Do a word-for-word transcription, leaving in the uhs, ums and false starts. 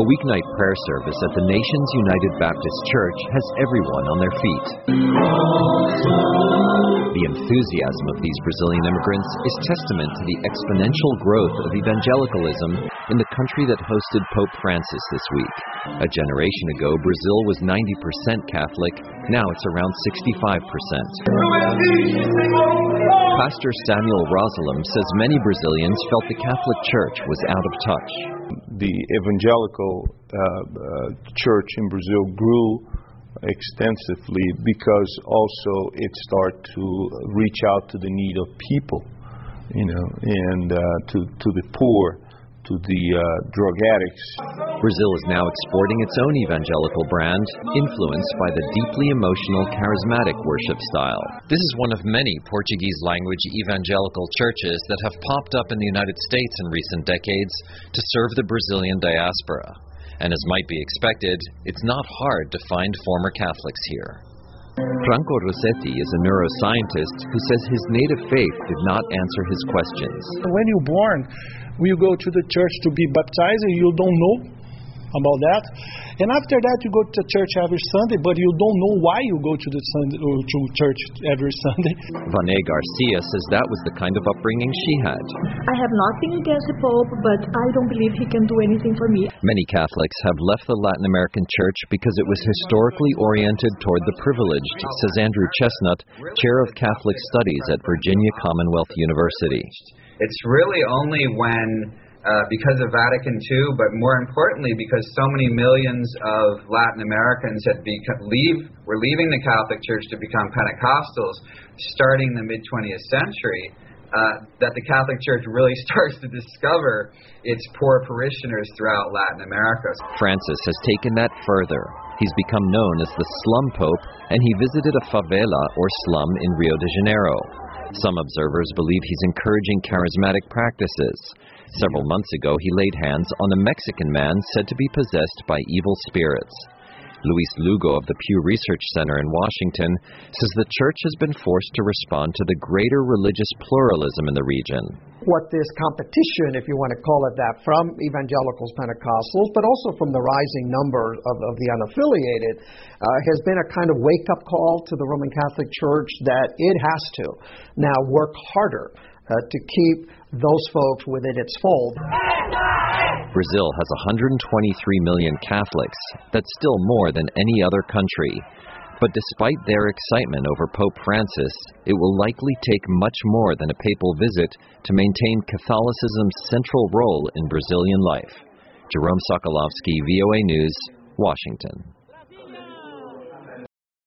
A weeknight prayer service at the Nations United Baptist Church has everyone on their feet. The enthusiasm of these Brazilian immigrants is testament to the exponential growth of evangelicalism in the country that hosted Pope Francis this week. A generation ago, Brazil was ninety percent Catholic. Now it's around sixty-five percent. Pastor Samuel Rosalem says many Brazilians felt the Catholic Church was out of touch. The evangelical uh, uh, church in Brazil grew extensively because also it started to reach out to the need of people, you know, and uh, to to the poor, to the uh, drug addicts. Brazil is now exporting its own evangelical brand, influenced by the deeply emotional, charismatic worship style. This is one of many Portuguese-language evangelical churches that have popped up in the United States in recent decades to serve the Brazilian diaspora. And as might be expected, it's not hard to find former Catholics here. Franco Rossetti is a neuroscientist who says his native faith did not answer his questions. When you're born, you go to the church to be baptized and you don't know about that. And after that, you go to church every Sunday, but you don't know why you go to the Sunday, or to church every Sunday. Vane Garcia says that was the kind of upbringing she had. I have nothing against the Pope, but I don't believe he can do anything for me. Many Catholics have left the Latin American church because it was historically oriented toward the privileged, says Andrew Chestnut, chair of Catholic Studies at Virginia Commonwealth University. It's really only when Uh, because of Vatican two, but more importantly because so many millions of Latin Americans had beca- leave, were leaving the Catholic Church to become Pentecostals starting the mid-twentieth century, uh, that the Catholic Church really starts to discover its poor parishioners throughout Latin America. Francis has taken that further. He's become known as the Slum Pope, and he visited a favela or slum in Rio de Janeiro. Some observers believe he's encouraging charismatic practices. Several months ago, he laid hands on a Mexican man said to be possessed by evil spirits. Luis Lugo of the Pew Research Center in Washington says the church has been forced to respond to the greater religious pluralism in the region. What this competition, if you want to call it that, from evangelicals, Pentecostals, but also from the rising number of, of the unaffiliated, uh, has been a kind of wake-up call to the Roman Catholic Church that it has to now work harder uh, to keep those folks within its fold. Brazil has one hundred twenty-three million Catholics. That's still more than any other country. But despite their excitement over Pope Francis, it will likely take much more than a papal visit to maintain Catholicism's central role in Brazilian life. Jerome Sokolovsky, V O A News, Washington.